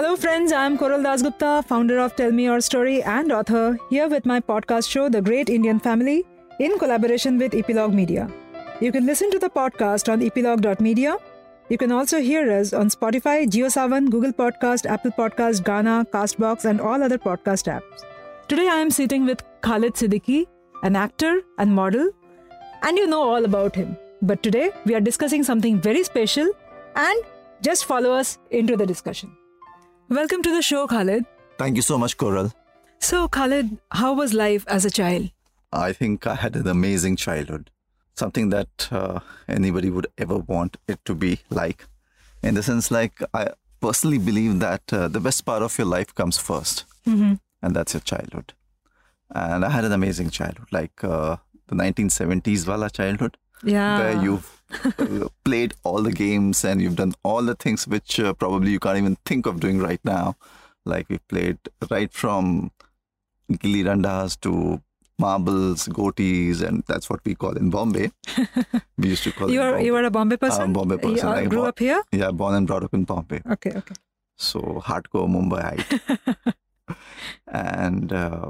Hello friends, I'm Koral Dasgupta, founder of Tell Me Your Story and author, here with my podcast show The Great Indian Family in collaboration with Epilogue Media. You can listen to the podcast on epilogue.media. You can also hear us on Spotify, JioSaavn, Google Podcast, Apple Podcast, Gaana, Castbox and all other podcast apps. Today I am sitting with Khalid Siddiqui, an actor and model, and you know all about him. But today we are discussing something very special and just follow us into the discussion. Welcome to the show, Khalid. Thank you so much, Koral. So, Khalid, how was life as a child? I think I had an amazing childhood. Something that anybody would ever want it to be like. In the sense, like, I personally believe that the best part of your life comes first. Mm-hmm. And that's your childhood. And I had an amazing childhood, like the 1970s wala childhood. Yeah. Where you've played all the games and you've done all the things which probably you can't even think of doing right now. Like we played right from gilli dandas to marbles, goatees, and that's what we call in Bombay. We used to call it Bombay. You were a Bombay person? Bombay person. You grew up here? Yeah, born and brought up in Bombay. Okay. So hardcore Mumbai. And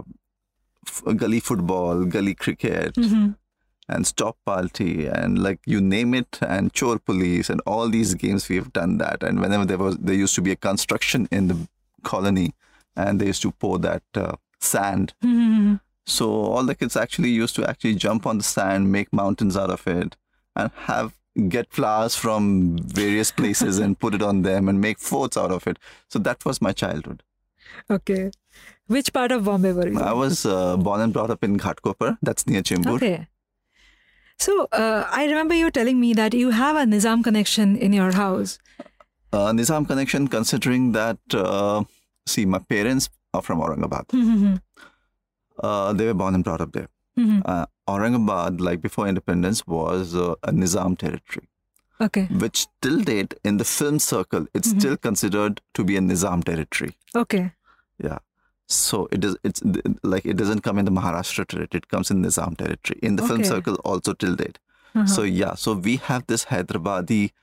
gully football, gully cricket. Mm-hmm. And stop party and like you name it, and chore police and all these games, we've done that. And whenever there used to be a construction in the colony and they used to pour that sand. Mm-hmm. So all the kids actually used to jump on the sand, make mountains out of it and get flowers from various places and put it on them and make forts out of it. So that was my childhood. Okay. Which part of Bombay were you? I was born and brought up in Ghatkopar. That's near Chembur. Okay. So, I remember you telling me that you have a Nizam connection in your house. Nizam connection, considering that, my parents are from Aurangabad. Mm-hmm. They were born and brought up there. Mm-hmm. Aurangabad, like before independence, was a Nizam territory. Okay. Which till date, in the film circle, it's still considered to be a Nizam territory. Okay. Yeah. So it doesn't come in the Maharashtra territory, it comes in Nizam territory. In the film circle also till date. Uh-huh. So we have this Hyderabadi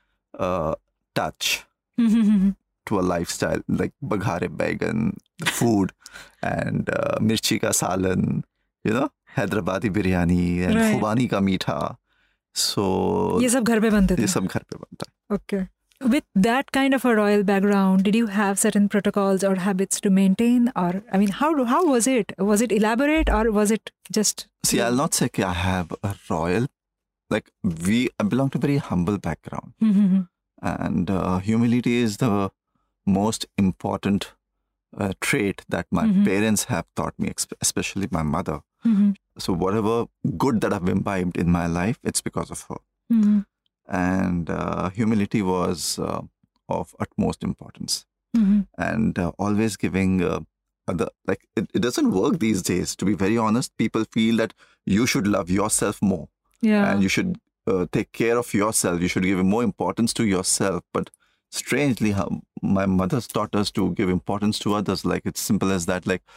touch to a lifestyle, like Baghare Baigan, the food, and Mirchi ka Salan, Hyderabadi biryani and Khubani ka meetha. So ये सब घर पे बनते थे? ये सब घर पे बनता है. Okay. With that kind of a royal background, did you have certain protocols or habits to maintain? Or, I mean, how was it? Was it elaborate or was it just... See, I'll not say I have a royal... Like, I belong to a very humble background. Mm-hmm. And humility is the most important trait that my parents have taught me, especially my mother. Mm-hmm. So whatever good that I've imbibed in my life, it's because of her. Mm-hmm. And humility was of utmost importance. Mm-hmm. And always giving it doesn't work these days, to be very honest. People feel that you should love yourself more. Yeah. And you should take care of yourself. You should give more importance to yourself. But strangely, my mother's taught us to give importance to others. Like, it's simple as that. Like,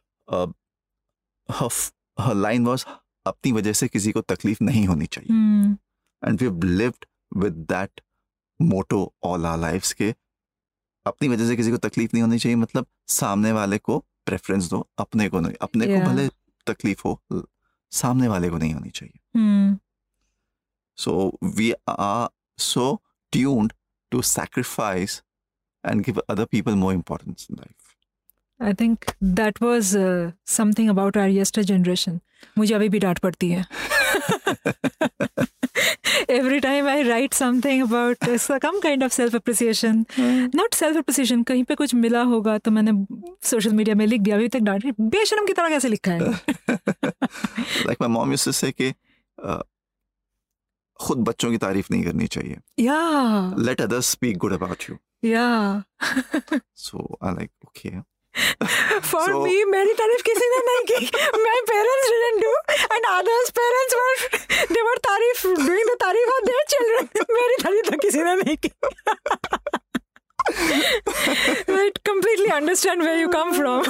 her line was, अपनी वजह से किसी को तकलीफ नहीं होनी चाहिए. And we've lived with that motto all our lives के अपनी वजह से किसी को तकलीफ नहीं होनी चाहिए मतलब सामने वाले को प्रेफरेंस दो, अपने को नहीं. अपने को भले तकलीफ हो, सामने वाले को नहीं होनी चाहिए. So we are so tuned to sacrifice and give other people more importance in life. I think that was something about our yesterday generation. मुझे अभी भी डांट पड़ती है. Every time I write something about some kind of self-appreciation, not self-appreciation, कहीं पे कुछ मिला होगा तो मैंने social media में लिख दिया. अभी तक डांट रही, बेशरम की तरह कैसे लिखा है? Like my mom used to say कि खुद बच्चों की तारीफ नहीं करनी चाहिए. Yeah. Let others speak good about you. Yeah. So I like, okay. For me, मेरी तारीफ किसी ने नहीं की. My parents didn't do, and others' parents were doing the तारीफ of their children. मेरी तारीफ तो किसी ने नहीं की. I completely understand where you come from.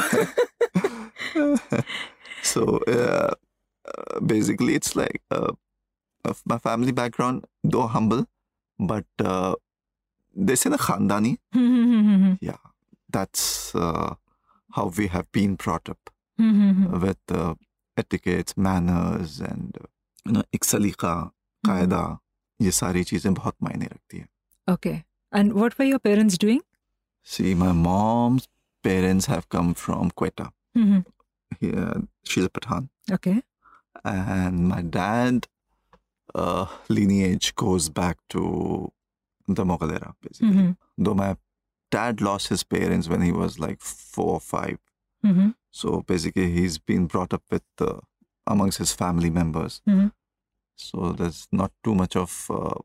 So basically, it's like my family background, though humble, but they say the khandani. Yeah. that's how we have been brought up with etiquettes, manners, and एक सलीका, कायदा, ये सारी चीजें बहुत मायने रखती है. Okay. And what were your parents doing? See, my mom's parents have come from Quetta. She's a Pathan. Okay. And my dad lineage goes back to the Mughal era, basically. Though my dad lost his parents when he was like 4 or 5. So basically he's been brought up with amongst his family members. So there's not too much of...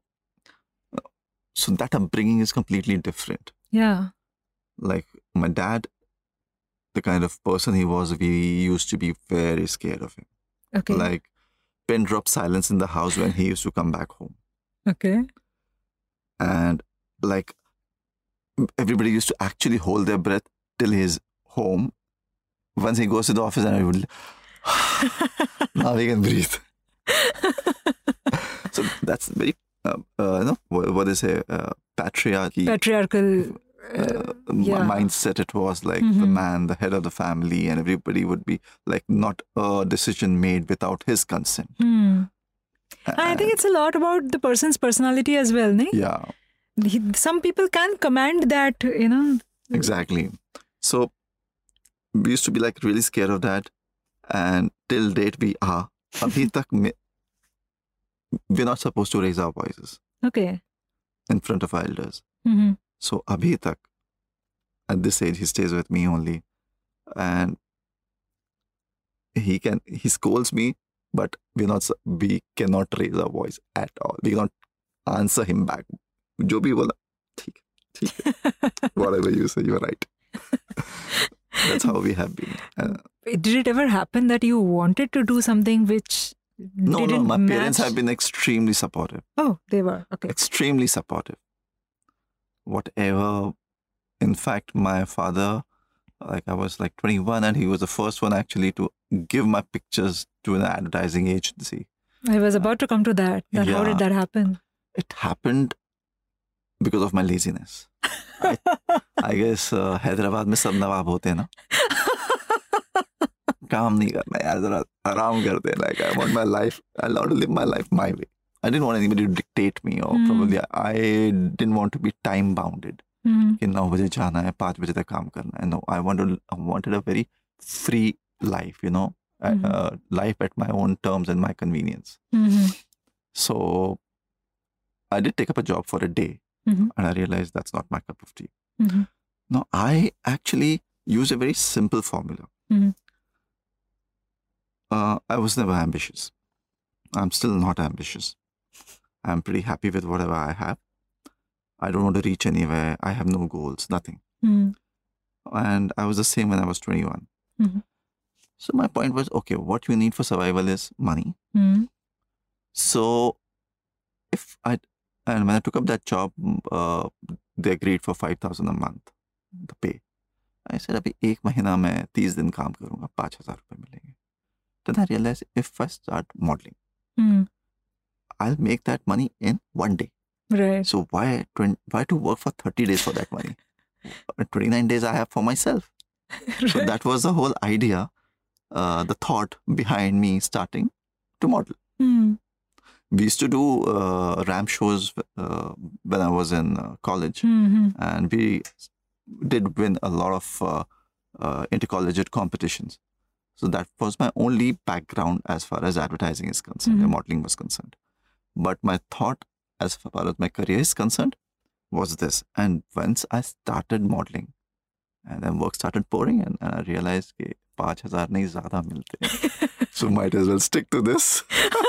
so that upbringing is completely different. Yeah. Like my dad, the kind of person he was, we used to be very scared of him. Okay. Like pin drop silence in the house when he used to come back home. Okay. And like everybody used to actually hold their breath till he's home. Once he goes to the office, and I would now he can breathe. So that's very what is a patriarchal mindset. It was like the man, the head of the family, and everybody would be like not a decision made without his consent. I think it's a lot about the person's personality as well, no? Yeah. Some people can command that, Exactly. So we used to be like really scared of that, and till date we are. Abhi tak we're not supposed to raise our voices. Okay. In front of our elders. So abhi tak, at this age, he stays with me only, and he scolds me, but we cannot raise our voice at all. We cannot answer him back. Jo bhi bola, theek hai. Whatever you say, you're right. That's how we have been. Did it ever happen that you wanted to do something which No, didn't my match? parents have been extremely supportive. Oh, they were. Okay. Extremely supportive. Whatever. In fact, my father, like I was like 21, and he was the first one actually to give my pictures to an advertising agency. I was about to come to that. How Yeah. did that happen? It happened because of my laziness. I guess Hyderabad में सब नवाब होते हैं ना. काम नहीं करना यार, जरा आराम करते हैं. Like I want my life, I want to live my life my way. I didn't want anybody to dictate me, or probably I didn't want to be time bounded. कि 9 बजे जाना है, 5 बजे तक काम करना है. No, I wanted a very free life, life at my own terms and my convenience. So I did take up a job for a day, and I realized that's not my cup of tea. Now, I actually used a very simple formula. I was never ambitious. I'm still not ambitious. I'm pretty happy with whatever I have. I don't want to reach anywhere. I have no goals, nothing. And I was the same when I was 21. So my point was, okay, what you need for survival is money. So and when I took up that job, they agreed for 5,000 a month, the pay. I said, अभी 1 महीना मैं 30 दिन काम करूँगा, 5,000 रुपए मिलेंगे. Then I realized if I start modeling, I'll make that money in 1 day. Right. So why to work for 30 days for that money? 29 days I have for myself. Right. So that was the whole idea, the thought behind me starting to model. We used to do ramp shows when I was in college, and we did win a lot of intercollegiate competitions. So that was my only background as far as advertising is concerned, and modeling was concerned. But my thought as far as my career is concerned was this. And once I started modeling, and then work started pouring, and I realized that 5,000 nahi zyada milte. So might as well stick to this.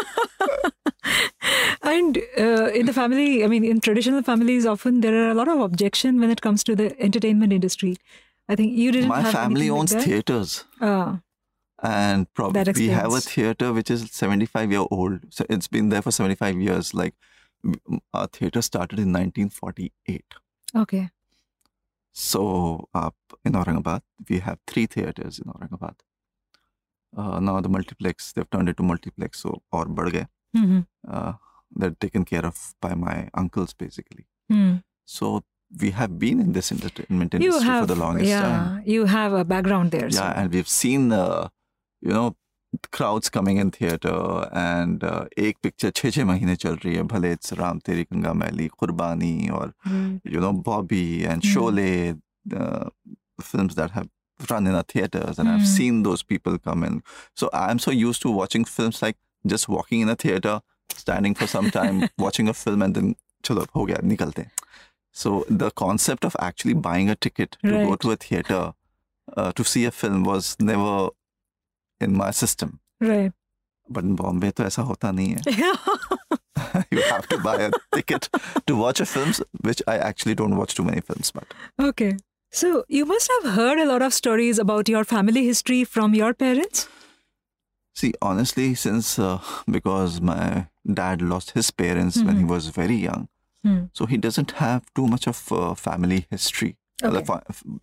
And in the family, I mean, in traditional families, often there are a lot of objection when it comes to the entertainment industry. I think you didn't My have family anything owns like that? theaters. And That probably we have a explains. theater which is 75-year-old. So it's been there for 75 years. Like our theater started in 1948. Okay. So in Aurangabad, we have 3 theaters in Aurangabad. Now the multiplex, they've turned it to multiplex, so or बढ़ गए. They're taken care of by my uncles basically. So we have been in this entertainment industry for the longest time. You have a background there. Yeah, and we've seen, crowds coming in theater, and एक picture 6 महीने चल रही है, भले it's Ram तेरी गंगा मैली, कुर्बानी, or Bobby and Sholay, films that have run in our theaters, and I've seen those people come in. So I'm so used to watching films, like just walking in a theater, standing for some time, watching a film, and then chalo ho gaya, nikalte. So the concept of actually buying a ticket to go to a theater to see a film was never in my system. Right. But in Bombay, to aisa hota nahi hai. You have to buy a ticket to watch a film, which I actually don't watch too many films. But okay. So you must have heard a lot of stories about your family history from your parents? See, honestly, since because my dad lost his parents when he was very young, so he doesn't have too much of family history. Okay.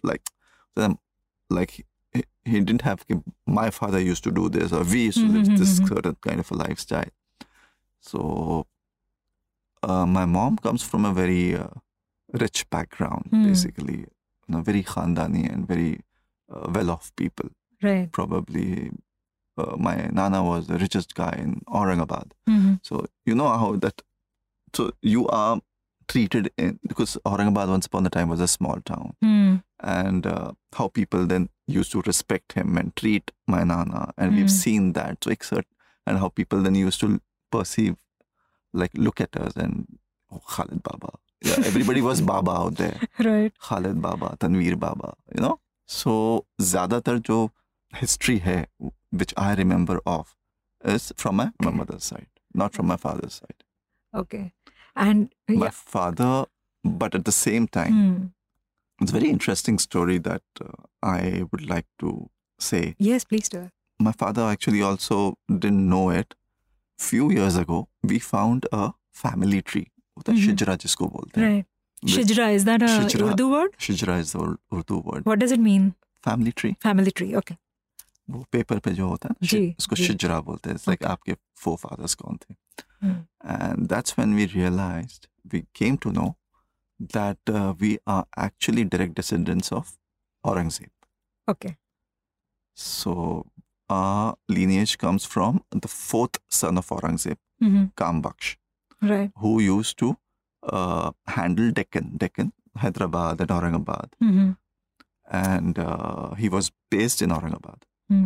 Like he didn't have, my father used to do this, or we used to live this certain kind of a lifestyle. So my mom comes from a very rich background, basically. Very khandani and very well-off people. Right. Probably my Nana was the richest guy in Aurangabad. So you know how that, so you are treated in, because Aurangabad once upon a time was a small town. And how people then used to respect him and treat my Nana. And we've seen that. So and how people then used to perceive, like look at us and, oh, Khalid Baba. Yeah, everybody was Baba out there. Right. Khalid Baba, Tanveer Baba, So, zyadatar jo history hai, which I remember of, is from my mother's side, not from my father's side. Okay. And my father, but at the same time, it's a very interesting story that I would like to say. Yes, please do. My father actually also didn't know it. Few years ago, we found a family tree. Shijra jisko bolte hain. Right. Shijra, is that a Urdu word? Shijra is the Urdu word. What does it mean? Family tree. Family tree, okay. वो paper पे जो होता है ना, उसको शिजरा बोलते हैं. It's like आपके forefathers कौन थे. And that's when we realized, we came to know that we are actually direct descendants of Aurangzeb. Okay. So our lineage comes from the 4th son of Aurangzeb, Kam Baksh. Right. Who used to handle Deccan, Hyderabad and Aurangabad. And he was based in Aurangabad.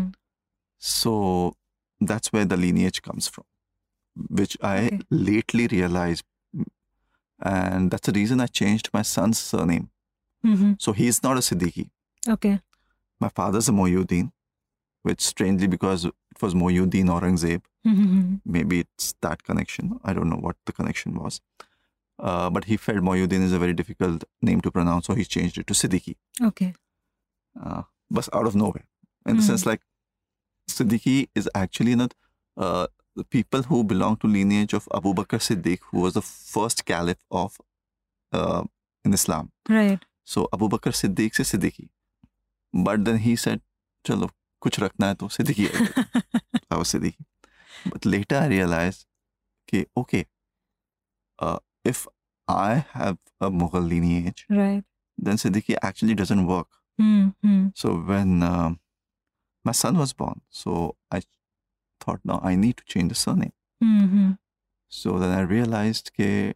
So that's where the lineage comes from, which I lately realized. And that's the reason I changed my son's surname. So he's not a Siddiqui. Okay. My father's a Mohyuddin, which strangely, because it was Mohyuddin Aurangzeb, maybe it's that connection. I don't know what the connection was. But he felt Mohyuddin is a very difficult name to pronounce, so he changed it to Siddiqui. Okay. But out of nowhere. In the sense, like, Siddiqui is actually not the people who belong to lineage of Abu Bakr Siddiq, who was the first caliph of in Islam. Right. So Abu Bakr Siddiq se Siddiqui. But then he said, chalo, kuch rakhna hai to Siddiqui. I was Siddiqui. But later I realized, okay, if I have a Mughal lineage, right, then Siddiqui actually doesn't work. So when my son was born, so I thought, now I need to change the surname. So then I realized that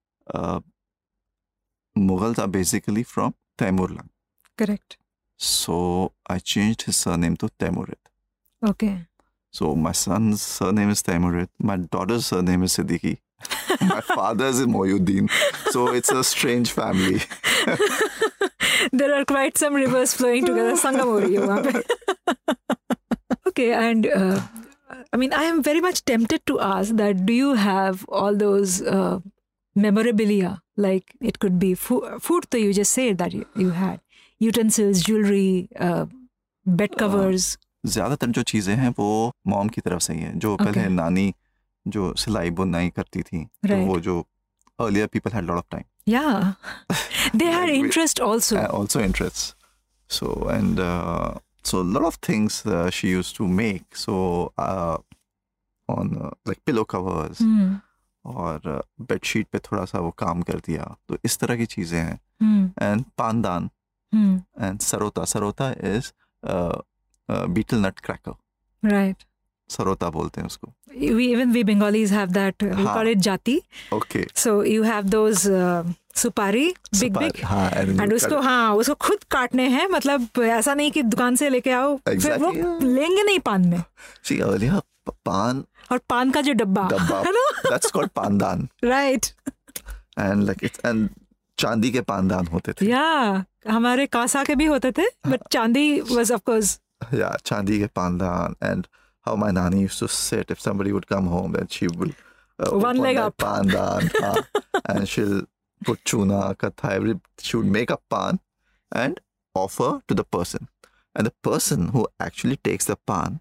Mughals are basically from Taimurlang. Correct. So I changed his surname to Taimurid. Okay. So my son's surname is Taimurid. My daughter's surname is Siddiqui. My father's is Mohyuddin. So it's a strange family. There are quite some rivers flowing together. Sangam ho rahi hai wahan pe. Okay, and I mean, I am very much tempted to ask that, do you have all those memorabilia? Like, it could be food, so you just said that you had. Utensils, jewelry, bed covers. ज़्यादातर जो चीज़ें हैं वो mom की तरफ से ही हैं. जो पहले नानी जो सिलाई बुनाई करती थी, तो वो जो earlier people had a lot of time. Yeah. They had interest also. Also interests. So, and so a lot of things she used to make. So on like pillow covers और बेडशीट पे थोड़ा सा वो काम कर दिया. तो इस तरह की चीज़ें हैं. and pandan and sarota. Sarota is beetle nut cracker. Right. Sarota bolte hain usko. We Bengalis have that. We call it jati. Okay. So you have those सुपारी big. and उसको खुद काटने हैं, मतलब ऐसा नहीं कि दुकान से लेके आओ, फिर वो लेंगे नहीं पान में. See, earlier पान और पान का जो डब्बा है ना, that's called pandan. Right. And and चांदी के पानदान होते थे. Yeah, हमारे कांसा के भी होते थे, but चांदी was of course. Yeah, चांदी के पानदान. And how my nani used to sit if somebody would come home, then she will one leg up pandan, and she'll put chuna, kathai, she would make a pan and offer to the person. And the person who actually takes the pan,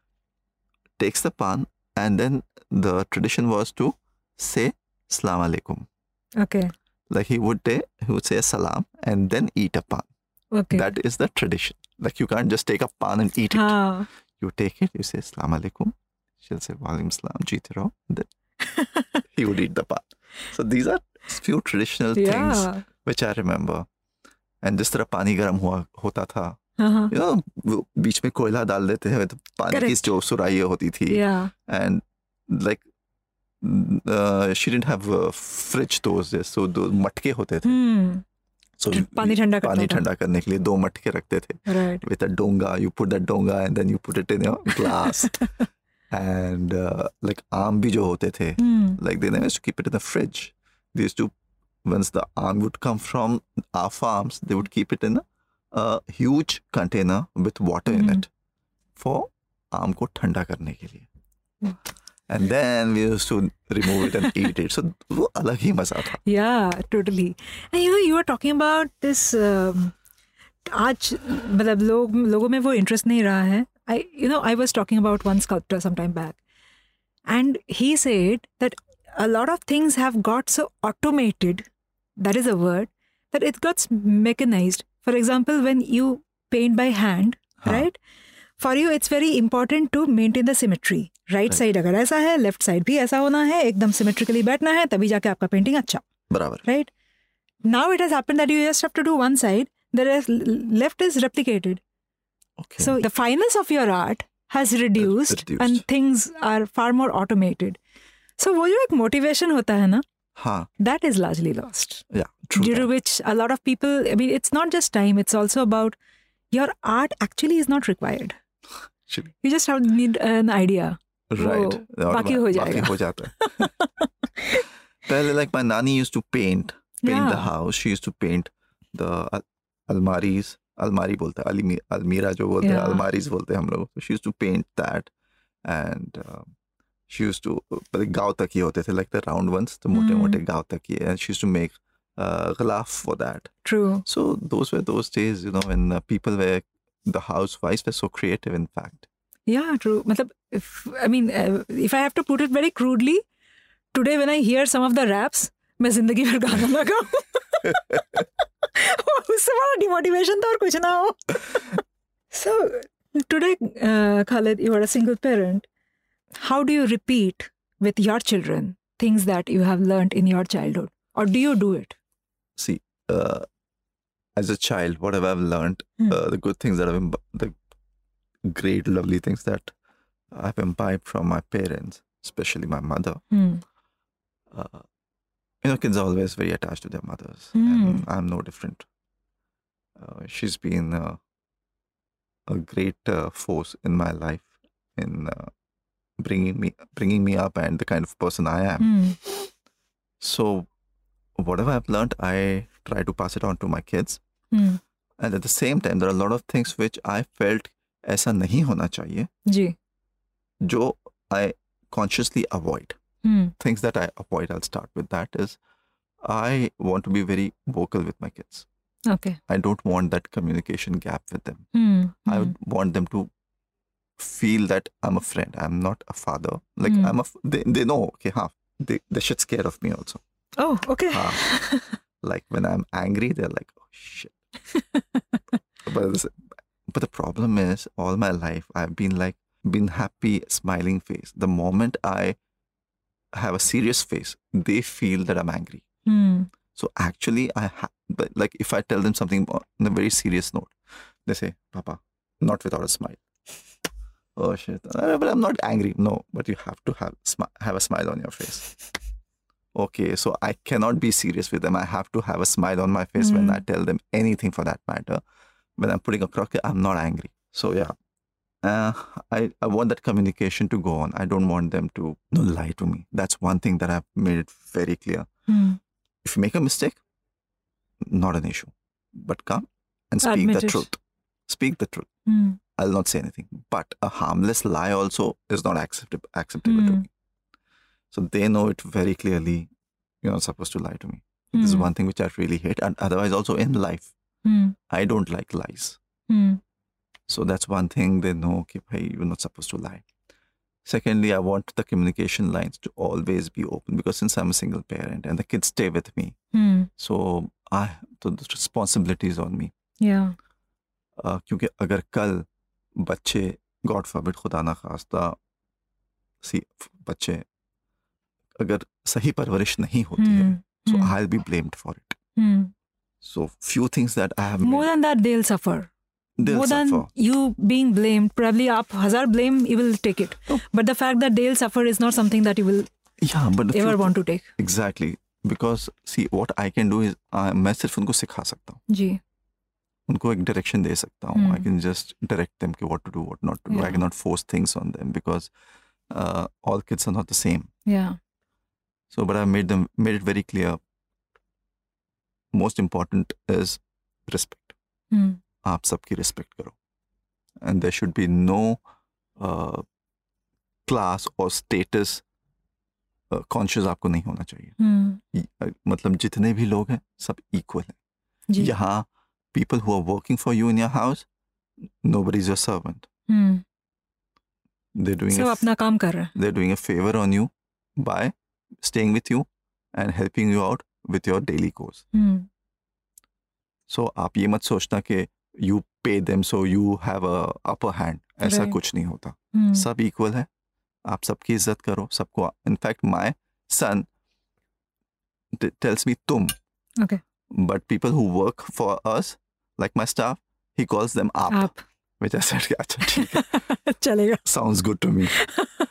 and then the tradition was to say Assalamu alaikum. Okay. Like he would say salam and then eat a pan. Okay. That is the tradition. Like you can't just take a pan and eat it. You take it, you say Assalamu alaikum. She'll say Wa alaikum salam, jeete raho. Then he would eat the pan. So these are few traditional things which I remember. And जिस तरह पानी गर्म होता था, you know, बीच में कोयला डाल देते हैं, तो पानी की जो सुराही होती थी. And like she didn't have a fridge those days, so those मटके होते थे. So पानी ठंडा करने के लिए 2 मटके रखते थे. Right. With a donga, you put that donga and then you put it in your glass. And like aam bhi jo hote the, like they never used to keep it in the fridge. They used to, once the aam would come from our farms, they would keep it in a huge container with water in it for aam ko thanda karne ke liye. And then we used to remove it and eat it. So वो अलग ही मजा था. Yeah, totally. And you were talking about this. आज मतलब लोगों में वो interest नहीं रहा है. I was talking about one sculptor some time back, and he said that a lot of things have got so automated, that is a word, that it got mechanized. For example, when you paint by hand, right? For you, it's very important to maintain the symmetry. Right side अगर ऐसा है, left side भी ऐसा होना है, एकदम symmetrically बैठना है, तभी जाके आपका painting अच्छा. बराबर. Right? Now it has happened that you just have to do one side, the left is replicated. Okay. So the fineness of your art has reduced and things are far more automated. So वो जो एक motivation होता है ना, that is largely lost. Yeah, true. Due to which a lot of people, I mean, it's not just time, it's also about your art actually is not required. You just need an idea. Right. बाकी हो जाएगा. हो जाता है. पहले like my nani used to paint the house. She used to paint the almaris. Almari बोलते हैं, almira जो बोलते हैं, almaris बोलते हैं हम लोग. So she used to paint that, and she used to गाँव तकिए होते थे, like the round ones, the मोटे गाँव तकिए, and she used to make ghilaf for that. True. So those were those days, you know, when the housewives were so creative, in fact. Yeah, true. मतलब, if I have to put it very crudely, today when I hear some of the raps, मैं जिंदगी भर गाना लगाऊं. उससे बड़ा demotivation था और कुछ ना हो. So today, Khalid, you are a single parent. How do you repeat with your children things that you have learned in your childhood, or do you do it? See, as a child, what have I learned? The good things that the great, lovely things that I've imbibed from my parents, especially my mother. You know, kids are always very attached to their mothers, and I'm no different. She's been a great force in my life in bringing me up and the kind of person I am. So whatever I've learned, I try to pass it on to my kids. And at the same time, there are a lot of things which I felt ऐसा नहीं होना चाहिए, जी, जो I consciously avoid. Things that I avoid, I'll start with that, is I want to be very vocal with my kids. Okay. I don't want that communication gap with them. I would want them to feel that I'm a friend. I'm not a father. Like they know, okay, they should scared of me also. Oh, okay. Like when I'm angry, they're like, oh shit. But the problem is, all my life I've been happy, smiling face. The moment I have a serious face, they feel that I'm angry. So actually, But like if I tell them something on a very serious note, they say, Papa, not without a smile. Oh shit. But I'm not angry. No, but you have to have a smile on your face. Okay, so I cannot be serious with them. I have to have a smile on my face when I tell them anything for that matter. When I'm putting across, I'm not angry. So yeah, I want that communication to go on. I don't want them to lie to me. That's one thing that I've made it very clear. If you make a mistake, not an issue. But come and speak Admit the it. truth. Speak the truth. I'll not say anything. But a harmless lie also is not acceptable to me. So they know it very clearly. You're not supposed to lie to me. This is one thing which I really hate. And otherwise also in life, I don't like lies. So that's one thing they know, okay, hey, you're not supposed to lie. Secondly, I want the communication lines to always be open because since I'm a single parent and the kids stay with me, so the responsibility is on me. Yeah. क्योंकि अगर कल बच्चे God forbid खुदा ना खास्ता बच्चे अगर सही परवरिश नहीं होती है, so I'll be blamed for it. So few things that I have More than that, they'll suffer. They'll More than suffer. you being blamed, probably aap 1000 blame, you will take it. But the fact that they'll suffer is not something that you will ever want to take. Exactly. Because see, what I can do is मैं सिर्फ उनको सिखा सकता हूँ. जी. उनको एक direction दे सकता हूँ. I can just direct them कि what to do, what not to do. I cannot force things on them because all kids are not the same. Yeah. So, but I made it very clear. Most important is respect. आप सबकी respect करो. And there should be no class or status conscious आपको नहीं होना चाहिए. मतलब जितने भी लोग हैं सब equal हैं. यहाँ people who are working for you in your house, nobody is your servant. They're doing अपना काम कर रहा है. They're doing a favor on you by staying with you and helping you out with your daily goals. So आप ये मत सोचना कि you pay them so you have a upper hand. ऐसा कुछ नहीं होता. सब equal है. आप सबकी इज्जत करो. सबको. In fact, my son tells me तुम. Okay. But people who work for us, like my staff, he calls them आप. Which I said, अच्छा ठीक है. चलेगा. Sounds good to me.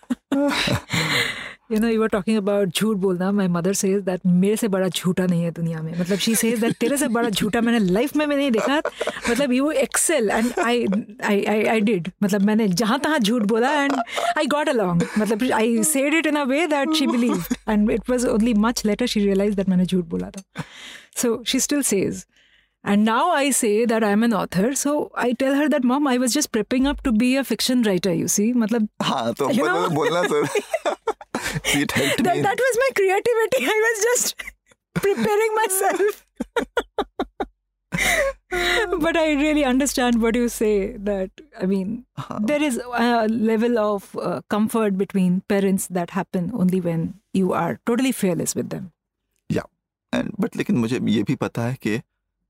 You know, you were talking about झूठ बोलना. My mother says that मेरे से बड़ा झूठा नहीं है दुनिया में. मतलब she says that तेरे से बड़ा झूठा मैंने लाइफ में नहीं देखा. मतलब you excel and I did. मतलब मैंने जहाँ तहाँ झूठ बोला and I got along. मतलब I said it in a way that she believed and it was only much later she realized that मैंने झूठ बोला था. So she still says. And now I say that I'm an author. So I tell her that, Mom, I was just prepping up to be a fiction writer, you see. मतलब, हाँ, तो बोलना sir. It helped me. That was my creativity. I was just preparing myself. But I really understand what you say. That, I mean, there is a level of comfort between parents that happen only when you are totally fearless with them. Yeah. But लेकिन मुझे ये भी पता है कि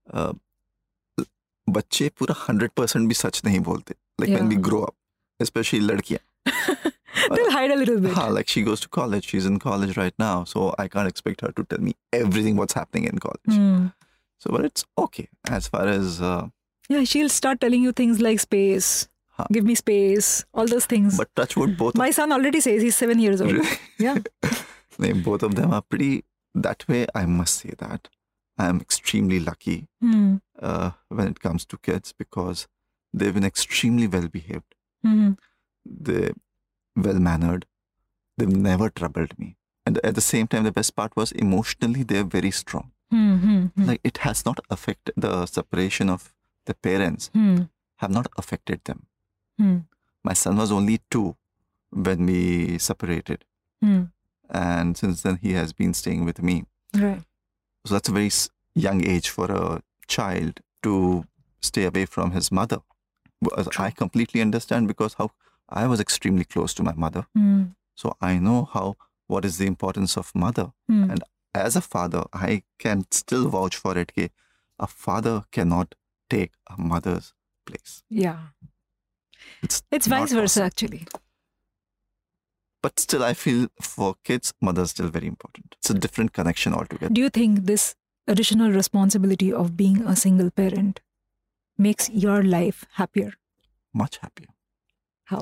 बच्चे पूरा 100% भी सच नहीं बोलते. Like when we grow up, especially लड़कियां. They'll hide a little bit. Like she goes to college. She's in college right now. So I can't expect her to tell me everything what's happening in college. So, but it's okay as far as... yeah, she'll start telling you things like space. Give me space. All those things. But touch wood, both... My son already says he's 7 years old. Really? Yeah. Both of them are pretty... That way, I must say that. I'm extremely lucky when it comes to kids because they've been extremely well-behaved. They're well-mannered. They've never troubled me. And at the same time, the best part was emotionally, they're very strong. Like it has not affected the separation of the parents, have not affected them. My son was only 2 when we separated. And since then, he has been staying with me. Right. So that's a very young age for a child to stay away from his mother. I completely understand because how I was extremely close to my mother. So I know what is the importance of mother. And as a father, I can still vouch for it. That a father cannot take a mother's place. Yeah. It's vice versa, actually. But still, I feel for kids, mother is still very important. It's a different connection altogether. Do you think this additional responsibility of being a single parent makes your life happier? Much happier. How?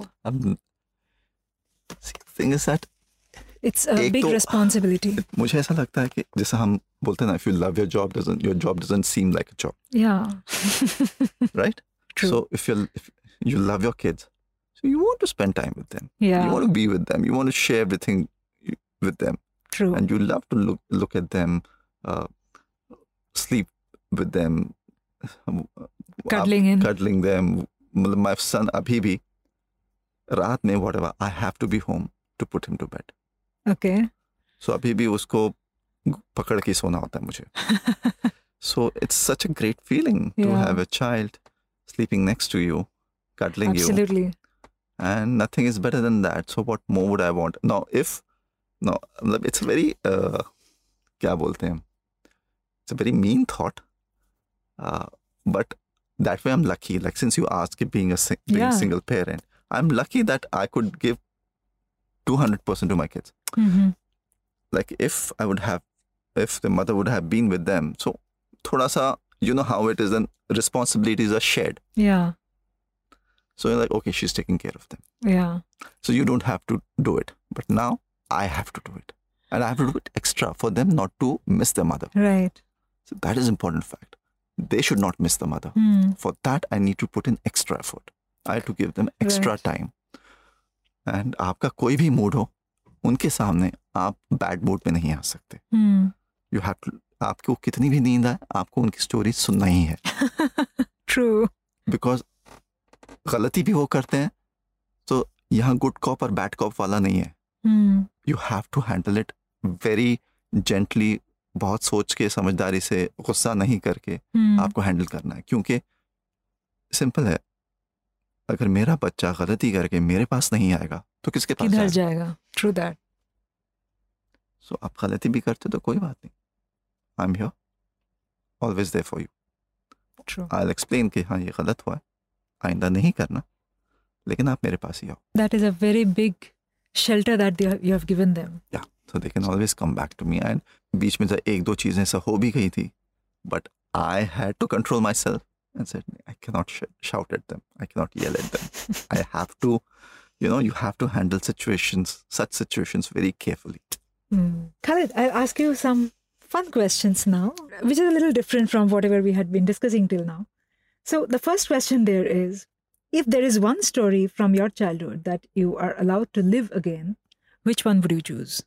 See, the thing is that it's a big responsibility. मुझे ऐसा लगता है कि जैसे हम बोलते हैं ना, if you love your job doesn't seem like a job. Yeah. Right? True. So if you love your kids, so you want to spend time with them. Yeah. You want to be with them. You want to share everything with them. True. And you love to look at them, sleep with them, cuddling them. My son अभी भी रात में whatever, I have to be home to put him to bed. Okay. So अभी भी उसको पकड़ के सोना होता है मुझे. So it's such a great feeling to have a child sleeping next to you, cuddling you. Absolutely. And nothing is better than that. So what more would I want? It's a very क्या बोलते हैं? It's a very mean thought. But that way I'm lucky. Like since you asked being a single parent, I'm lucky that I could give 200% to my kids. Mm-hmm. Like if the mother would have been with them, so thoda sa, you know how it is, then responsibilities are shared. Yeah. So you're like, okay, she's taking care of them. Yeah. So you don't have to do it. But now I have to do it. And I have to do it extra for them not to miss their mother. Right. So that is an important fact. They should not miss the mother. For that, I need to put in extra effort. I have to give them extra time. And आपका कोई भी mood हो, उनके सामने आप bad mood में नहीं आ सकते. You have to, आपको कितनी भी नींद आए, आपको उनकी स्टोरी सुनना ही है. True. Because गलती भी वो करते हैं, तो यहाँ गुड कॉप और बैड कॉप वाला नहीं है. You have to handle it very gently, बहुत सोच के समझदारी से, गुस्सा नहीं करके आपको हैंडल करना है. क्योंकि सिंपल है, अगर मेरा बच्चा गलती करके मेरे पास नहीं आएगा तो किसके पास जाएगा? True that. So आप गलती भी करते तो कोई बात नहीं. I'm here, always there for you. True. I'll explain कि हाँ ये गलत हुआ है, आइंदा नहीं करना, लेकिन आप मेरे पास ही आओ. That is a very big shelter that you have given them. Yeah. So they can always come back to me. And बीच में एक दो चीजें ऐसा हो भी गई थी, but I had to control myself and said, I cannot shout at them. I cannot yell at them. I have to, you have to handle such situations very carefully. Khalid, I'll ask you some fun questions now, which is a little different from whatever we had been discussing till now. So the first question there is, if there is one story from your childhood that you are allowed to live again, which one would you choose?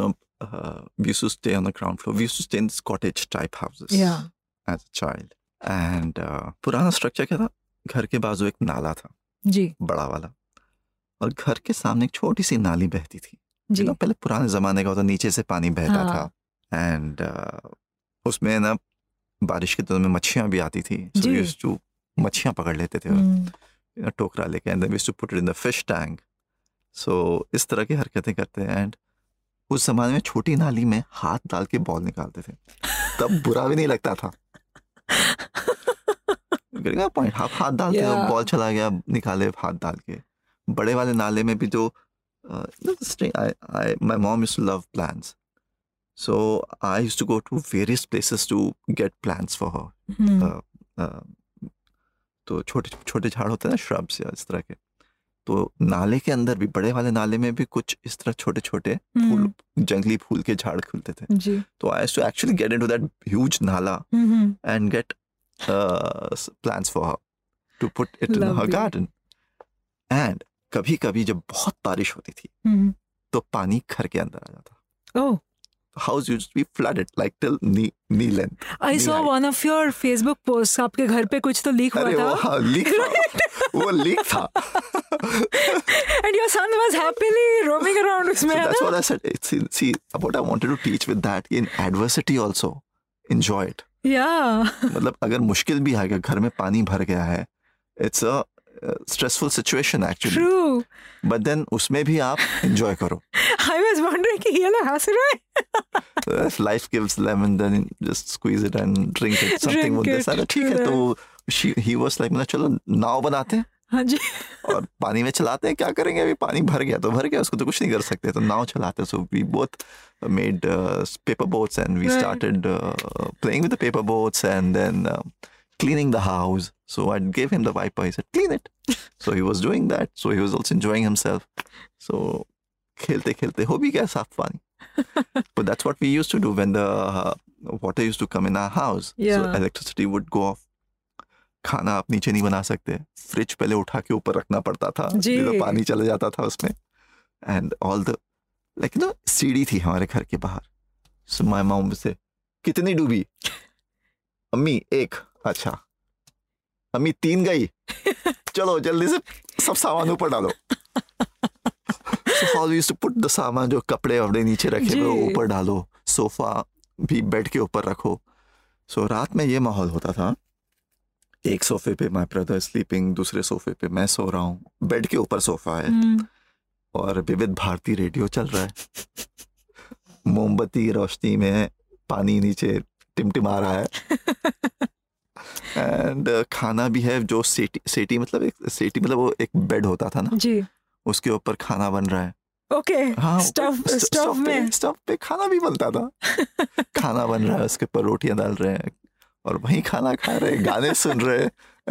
We used to stay on the ground floor. We used to stay in these cottage type houses as a child. And पुराना structure क्या था, घर के बाजू एक नाला था जी, बड़ा वाला, और घर के सामने एक छोटी सी नाली बहती थी. पहले पुराने जमाने का होता, नीचे से पानी बहता था. एंड उसमें ना बारिश के दिनों में मच्छियां भी आती थी. So we used to मच्छियां पकड़ लेते थे टोकरा लेके, and then we used to put it in the fish tank. So इस तरह की हरकतें करते हैं. एंड उस जमाने में छोटी नाली में हाथ डाल के बॉल निकालते थे, तब बुरा भी नहीं लगता था. पॉइंट, आप हाथ डालते हो, बॉल चला गया, निकाले हाथ डाल के. बड़े वाले नाले में भी जो my mom used to love plants, so I used to go to various places to get plants for her. तो छोटे छोटे झाड़ होते हैं ना, shrubs या इस तरह के, तो नाले के अंदर भी, बड़े वाले नाले में भी कुछ इस तरह छोटे छोटे फूल, जंगली फूल के झाड़ खुलते थे. तो I used to actually get into that huge nala and get plants for her to put it in her garden. And कभी कभी जब बहुत बारिश होती थी तो पानी घर के अंदर आ जाता. Oh. The house used to be flooded like till knee length. I saw one of your Facebook posts. आपके घर पे कुछ तो लीक हुआ था. हाँ, लीक था. वो लीक था. And your son was happily roaming around उसमें. So that's what I said. See, what I wanted to teach with that, in adversity also, enjoy it. Yeah. मतलब अगर मुश्किल भी आ गया, घर में पानी भर गया है, it's a stressful situation actually. True. But then उसमें भी आप enjoy करो. I was wondering कि ये लोग हंस रहे हैं. So if life gives lemon, then just squeeze it and drink it. Something with this. ठीक है, तो he was like, चलो नाव बनाते हैं. हाँ जी. और पानी में चलाते हैं, क्या करेंगे, अभी पानी भर गया तो भर गया, उसको तो कुछ नहीं कर सकते, तो नाव चलाते. So we both made paper boats and we started playing with the paper boats and then cleaning the house. So I gave him the wiper, he said clean it. So he was doing that, so he was also enjoying himself. So खेलते खेलते हो भी गया साफ पानी. But that's what we used to do when the water used to come in our house. So electricity would go off. खाना आप नीचे नहीं बना सकते, फ्रिज पहले उठा के ऊपर रखना पड़ता था, तो पानी चला जाता था उसमें. And all the like you know सीढ़ी थी हमारे घर के बाहर. सो माय मॉम से कितनी डूबी, अम्मी 1, अच्छा अम्मी 3 गई, चलो जल्दी से सब सामान ऊपर डालो. So how we used to put the सामान, जो कपड़े वपड़े नीचे रखे हुए ऊपर डालो, सोफा भी बेड के ऊपर रखो. सो रात में ये माहौल होता था, एक सोफे पे माय ब्रदर स्लीपिंग, दूसरे सोफे पे मैं सो रहा हूँ, बेड के ऊपर सोफा है और विविध भारती रेडियो चल रहा है, मोमबत्ती रोशनी में पानी नीचे टिमटिमा रहा है. एंड खाना भी है, जो सेटी मतलब वो एक बेड होता था ना जी, उसके ऊपर खाना बन रहा है. ओके. हाँ, स्टोव पे खाना भी बनता था. खाना बन रहा है, उसके ऊपर रोटियां डाल रहे हैं और वहीं खाना खा रहे, गाने सुन रहे.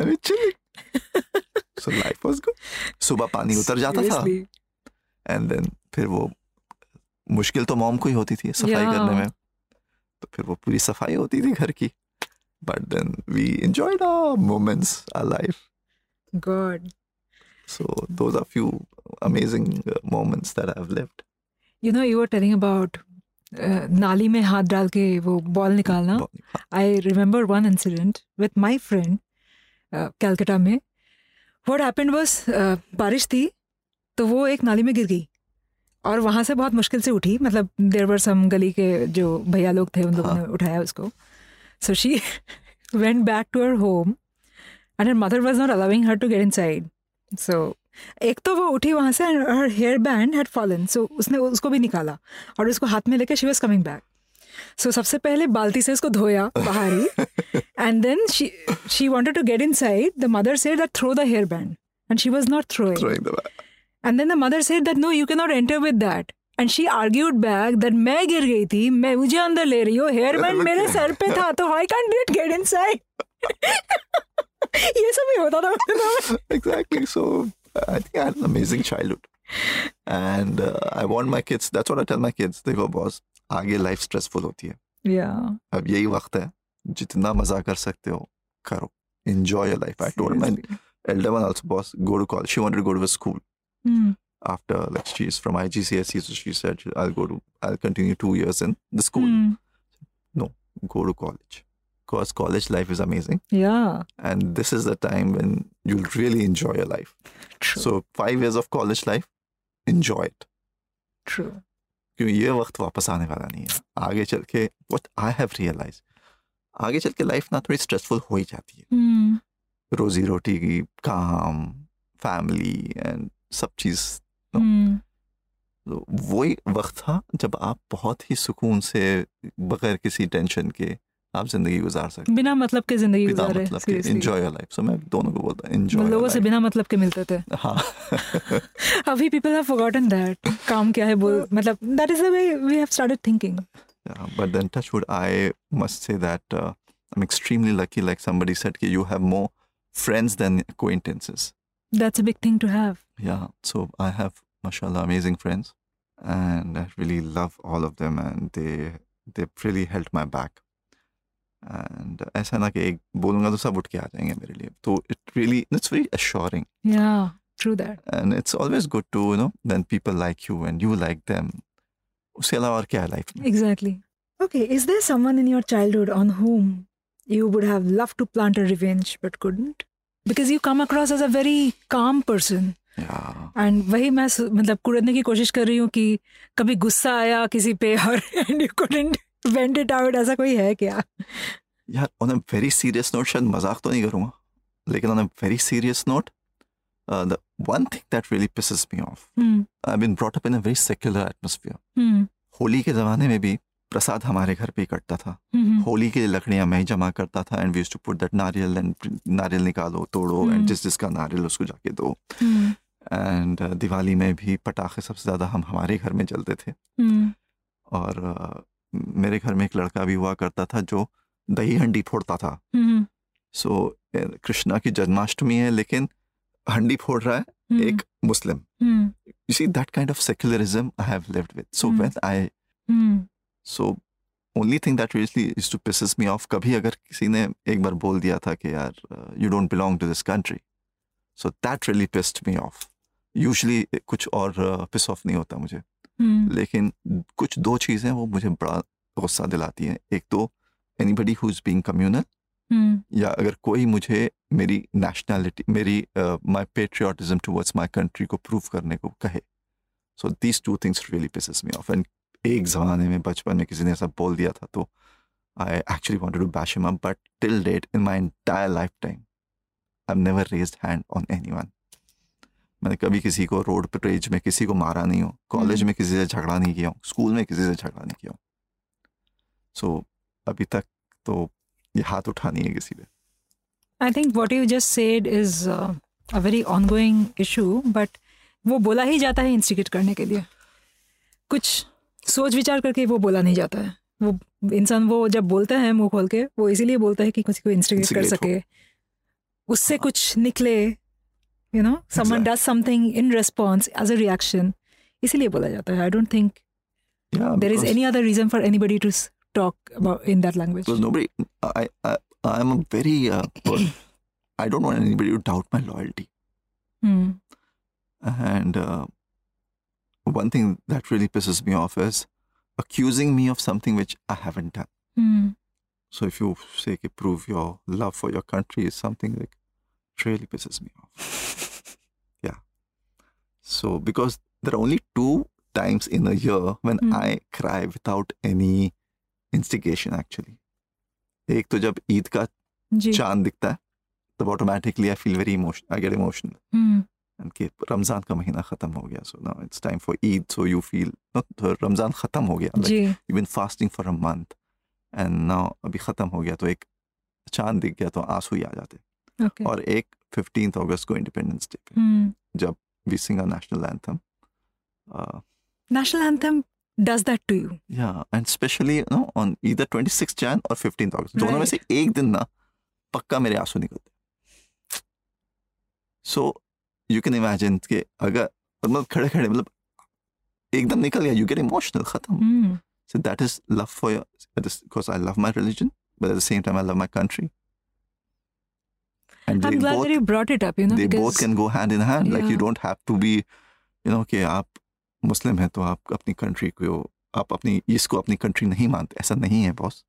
So life was good. सुबह पानी उतर जाता था एंड देन फिर वो मुश्किल तो मॉम को ही होती थी सफाई करने में, तो फिर वो पूरी सफाई होती थी घर की. But then we enjoyed our moments, our life. God. So those are few amazing moments that I've lived. You know, you were telling about नाली में हाथ डाल के वो बॉल निकालना. I remember one incident with my friend Calcutta में. What happened was बारिश थी तो वो एक नाली में गिर गई और वहाँ से बहुत मुश्किल से उठी. मतलब देयर वर सम गली के जो भैया लोग थे, उन लोगों ने उठाया उसको. So she went back to her home and her mother was not allowing her to get inside. So एक तो वो उठी वहाँ से and her hair band had fallen. So उसने उसको भी निकाला और उसको हाथ में लेके she was coming back. So सबसे पहले बाल्टी से उसको धोया बाहर ही and then she wanted to get inside. The mother said that throw the hair band and she was not throwing the band. And then the mother said that no, you cannot enter with that. And she argued back that मैं गिर गई थी, मैं मुझे अंदर ले रही हूँ, हेयर बैंड मेरे सर पे था, तो I can't get inside. ये सब ही होता था. Exactly. So I think I had an amazing childhood, and I want my kids. That's what I tell my kids. देखो बॉस, आगे लाइफ स्ट्रेसफुल होती है. Yeah. अब यही वक्त है, जितना मजा कर सकते हो करो. Enjoy your life. I told my elder one also, boss, go to college. She wanted to go to a school. After, like, she's from IGCSE, so she said I'll continue 2 years in the school. No, go to college, because college life is amazing. Yeah. And this is the time when you'll really enjoy your life. True. So 5 years of college life, enjoy it. True. क्योंकि ये वक्त वापस आने वाला नहीं है. आगे चल के what I have realized, आगे चल के लाइफ ना थोड़ी स्ट्रेसफुल हो ही जाती है. रोजी रोटी की, काम, फैमिली एंड सब चीज. तो वही वक्त था जब आप बहुत ही सुकून से, बगैर किसी टेंशन के, आप जिंदगी गुजार सकते, बिना मतलब के जिंदगी गुजार रहे. Enjoy your life. सो मैं दोनों को बोलता हूं, एंजॉय. लोगों से बिना मतलब के मिलते थे. हाँ. अभी पीपल हैव फॉरगॉटन दैट. काम क्या है बोल, मतलब that is the way we have started thinking. But then touchwood, I must say that I'm extremely lucky. Like somebody said, you have more friends than acquaintances. That's a big thing to have. Yeah, so I have, mashallah, amazing friends, and I really love all of them, and they've really held my back. And ऐसा ना कि एक बोलूँगा तो सब उठ के आ जाएंगे मेरे लिए. तो it's very assuring. Yeah, true that. And it's always good to, when people like you and you like them. उससे अलावा और क्या है लाइफ में? Exactly. Okay, is there someone in your childhood on whom you would have loved to plant a revenge but couldn't? Because you come across as a very calm person. Yeah. And वही मैं मतलब कुड़ने की कोशिश कर रही हूँ कि कभी गुस्सा आया किसी पे और and you couldn't vent it out, ऐसा कोई है क्या? यार, on a very serious note, शायद मजाक तो नहीं करूँगा, लेकिन on a very serious note, the one thing that really pisses me off, I've been brought up in a very secular atmosphere. Holi के ज़माने में भी प्रसाद हमारे घर पे ही कटता था। होली के लिए लकड़ियां मैं ही जमा करता था and we used to put that नारियल एंड नारियल निकालो तोड़ो एंड जिसका नारियल उसको जाके दो। एंड दिवाली में भी पटाखे सबसे ज़्यादा हमारे घर में जलते थे। और मेरे घर में एक लड़का भी हुआ करता था जो दही हंडी फोड़ता था। सो कृष्णा की जन्माष्टमी है लेकिन हंडी फोड़ रहा है एक मुस्लिम। You see that kind of secularism I have lived with. So so only thing that really used to pisses me off, कभी अगर किसी ने एक बार बोल दिया था कि यार you don't belong to this country, so that really pissed me off. Usually कुछ और piss off नहीं होता मुझे, लेकिन कुछ दो चीज़ें वो मुझे बड़ा गुस्सा दिलाती हैं। एक तो anybody who's being communal, या अगर कोई मुझे मेरी नेशनैलिटी, मेरी my patriotism towards my country को प्रूव करने को कहे। So these two things really pisses me off. And एक ज़माने में बचपन में किसी ने ऐसा बोल दिया था तो I actually wanted to bash him up, but till date in my entire lifetime I have never raised hand on anyone. मैंने कभी किसी को रोड पर रेज में किसी को मारा नहीं हो, कॉलेज में किसी से झगड़ा नहीं किया हूँ, स्कूल में किसी से झगड़ा नहीं किया हूँ। सो अभी तक तो ये हाथ उठानी है किसी पे। I think what you just said is a very ongoing issue, but वो बोला ही जाता है इंस्टिगेट करने के लिए, कुछ सोच विचार करके वो बोला नहीं जाता है। वो इंसान वो जब बोलता है मुंह खोल के वो इसीलिए बोलता है कि किसी को इंस्टिगेट कर सके, उससे कुछ निकले, you know, someone does something in response as a reaction, इसीलिए बोला जाता है। I don't think there is any other reason for anybody to talk about in that language. Because nobody, I'm a very, I don't want anybody to doubt my loyalty. And one thing that really pisses me off is accusing me of something which I haven't done. So if you say prove your love for your country is something like really pisses me off. Yeah. So because there are only 2 times in a year when I cry without any instigation actually. एक तो जब ईद का चांद दिखता है तब automatically I feel very emotional, I get emotional. And कि रमजान का महीना खत्म हो गया, so now it's time for Eid, so you feel Ramzan खत्म हो गया, like you been fasting for a month and now अभी खत्म हो गया तो एक चांद दिख गया तो आंसू ही आ जाते। और एक 15 अगस्त को इंडिपेंडेंस डे पे जब we sing a national anthem, national anthem does that to you. Yeah, and especially on either 26th Jan or 15th August. दोनों में से एक दिन ना पक्का मेरे आंसू निकलते। So you can imagine कि अगर मतलब खड़े मतलब एकदम निकल गया, you get emotional, खत्म। So that is love for your, because I love my religion, but at the same time I love my country. And I'm glad that you brought it up, you know. They both can go hand in hand. Like you don't have to be, you know, कि आप मुस्लिम है तो आप अपनी country को, आप अपनी इसको अपनी कंट्री नहीं मानते, ऐसा नहीं है boss.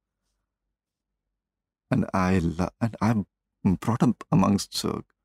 And I brought up amongst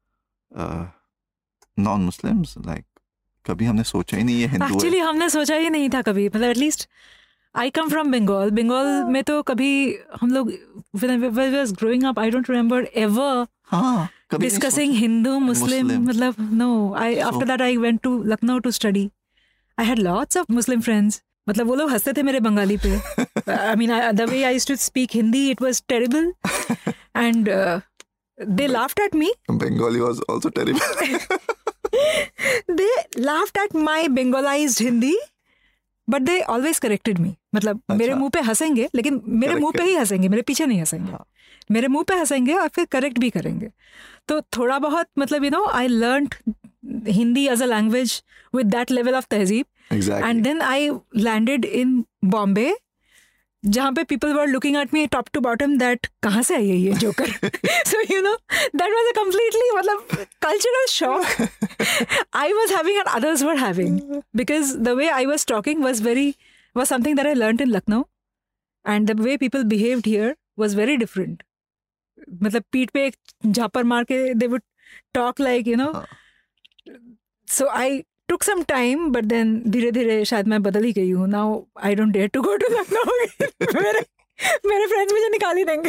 non Muslims, like कभी हमने सोचा ही नहीं है हिंदू। एक्चुअली हमने सोचा ही नहीं था कभी, मतलब at least I come from Bengal. Bengal में तो कभी हम लोग when I was growing up I don't remember ever discussing Hindu Muslim, मतलब no. I after that I went to Lucknow to study. I had lots of Muslim friends. मतलब वो लोग हंसते थे मेरे बंगाली पे। I mean, the way I used to speak Hindi, it was terrible. And they laughed at me. Bengali was also terrible. They laughed at my Bengalized Hindi, but they always corrected me. मतलब मेरे मुंह पे हंसेंगे, लेकिन मेरे मुंह पे ही हंसेंगे, मेरे पीछे नहीं हंसेंगे। मेरे मुंह पे हंसेंगे और फिर करेक्ट भी करेंगे। तो थोड़ा बहुत मतलब you know, I learned Hindi as a language with that level of tehzeeb. Exactly. And then I landed in Bombay, जहाँ पे people were looking at me top to bottom that कहाँ से आई है ये joker? So you know, that was a completely मतलब cultural shock I was having and others were having, because the way I was talking was something that I learned in Lucknow, and the way people behaved here was very different. मतलब पीठ पे एक झापड़ मार के they would talk like, you know. So I took some time, but then धीरे धीरे शायद मैं बदल ही गई हूँ। Now I don't dare to go to Lucknow. मेरे friends मुझे निकाल ही देंगे।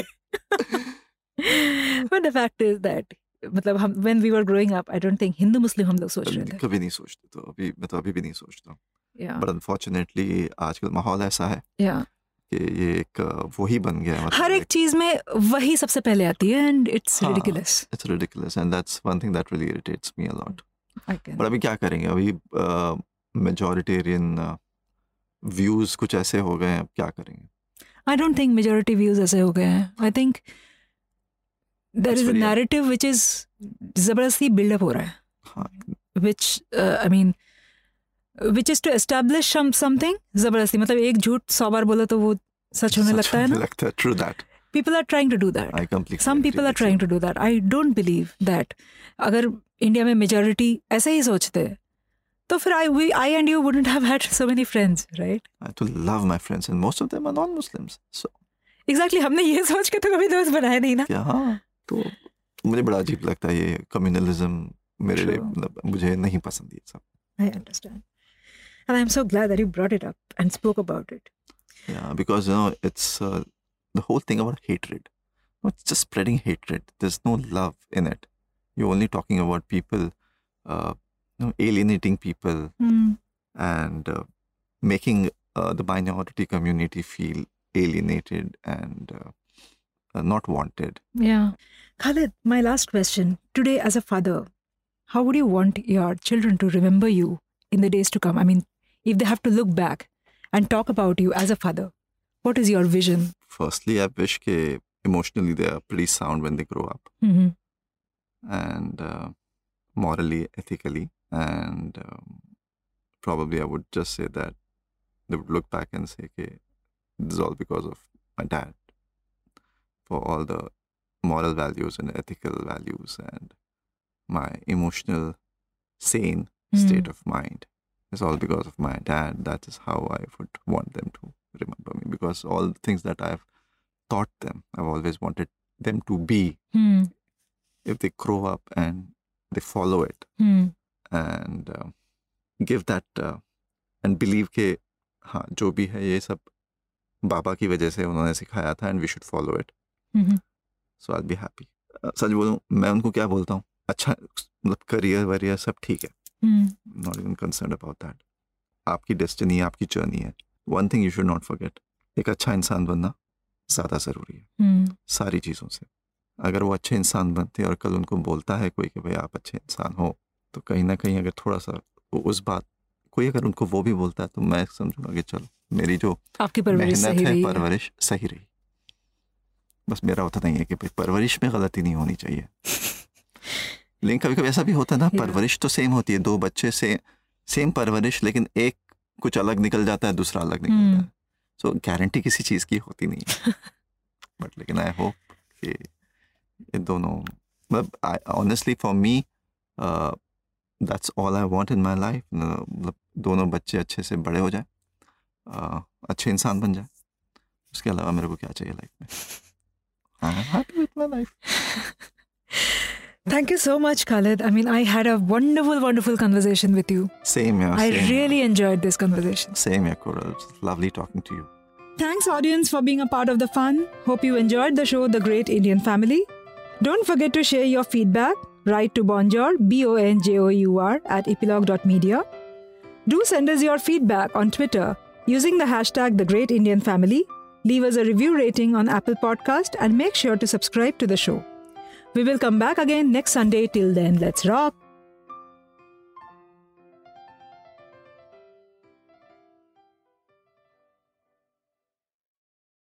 But the fact is that मतलब हम when we were growing up, I don't think Hindu मुस्लिम हम लोग सोच रहे थे। कभी नहीं सोचते, तो अभी मैं तो अभी भी नहीं सोचता। Yeah. But unfortunately आजकल माहौल ऐसा है। Yeah. कि ये एक वही बन गया है, हर एक चीज में वही सबसे पहले आती है and it's ridiculous. It's ridiculous and that's one thing that really irritates me a lot. Okay. पर अभी क्या करेंगे, अभी मेजॉरिटेरियन व्यूज कुछ ऐसे हो गए हैं, अब क्या करेंगे? I don't think majority views ऐसे हो गए हैं. I think there That's is a very- narrative which is जबरदस्ती build up हो रहा है. हाँ, Which I mean which is to establish something जबरदस्ती, मतलब एक झूठ 100 बार बोला तो वो सच होने लगता है ना. लगता है. True that. People are trying to do that. I completely Some agree people are with trying you. to do that. I don't believe that. अगर इंडिया में मेजॉरिटी ऐसे ही सोचते तो फिर I and you wouldn't have had so many friends, right? I do love my friends and most of them are non-Muslims. So Exactly. हमने ये सोच के तो कभी दोस्त बनाए नहीं ना. क्या, हाँ, तो मुझे बड़ा अजीब लगता है ये कम्युनलिज्म. मेरे लिए Sure. मतलब मुझे नहीं पसंद ये सब. I understand. And I'm so glad that you brought it up and spoke about it. Yeah, because it's the whole thing about hatred. It's just spreading hatred. There's no love in it. You're only talking about people, alienating people and making the minority community feel alienated and not wanted. Yeah. Khalid, my last question. Today, as a father, how would you want your children to remember you in the days to come? I mean, if they have to look back and talk about you as a father, what is your vision? Firstly, I wish that emotionally they are pretty sound when they grow up. Mm-hmm. And morally, ethically, and probably I would just say that they would look back and say, okay, this is all because of my dad, for all the moral values and ethical values and my emotional sane state of mind. It's all because of my dad. That is how I would want them to remember me, because all the things that I've taught them, I've always wanted them to be. If they grow up and they follow it and give that and believe के हाँ जो भी है ये सब बाबा की वजह से उन्होंने सिखाया था and we should follow it. So I'll be happy. सच बोलूं, मैं उनको क्या बोलता हूँ, अच्छा मतलब करियर वरियर सब ठीक है. Not even concerned about that. आपकी डेस्टिनी, आपकी जर्नी है. One thing you should not forget, एक अच्छा इंसान बनना ज़्यादा ज़रूरी है सारी चीज़ों से. अगर वो अच्छे इंसान बनते और कल उनको बोलता है कोई कि भाई आप अच्छे इंसान हो, तो कहीं ना कहीं अगर थोड़ा सा उस बात कोई अगर उनको वो भी बोलता है तो मैं समझूंगा कि चलो मेरी जो आपकी परवरिश मेहनत सही है रही, परवरिश सही रही. बस मेरा होता नहीं है कि भाई परवरिश में गलती नहीं होनी चाहिए. लेकिन कभी कभी ऐसा भी होता है ना, परवरिश तो सेम होती है, दो बच्चे से सेम परवरिश, लेकिन एक कुछ अलग निकल जाता है, दूसरा अलग निकलता है. सो गारंटी किसी चीज़ की होती नहीं है. बट लेकिन आई होप कि ये दोनों, मतलब honestly for me that's all I want in my life. मतलब दोनों बच्चे अच्छे से बड़े हो जाए, अच्छे इंसान बन जाए, उसके अलावा मेरे को क्या चाहिए लाइफ में. I am happy with my life. Thank you so much, Khalid. I mean, I had a wonderful, wonderful conversation with you. Same here. I really enjoyed this conversation. Same here, Coral. It's lovely talking to you. Thanks, audience, for being a part of the fun. Hope you enjoyed the show, The Great Indian Family. Don't forget to share your feedback. Write to Bonjour, BONJOUR, @epilogue.media. Do send us your feedback on Twitter using the hashtag The Great Indian Family. Leave us a review rating on Apple Podcast and make sure to subscribe to the show. We will come back again next Sunday. Till then, let's rock.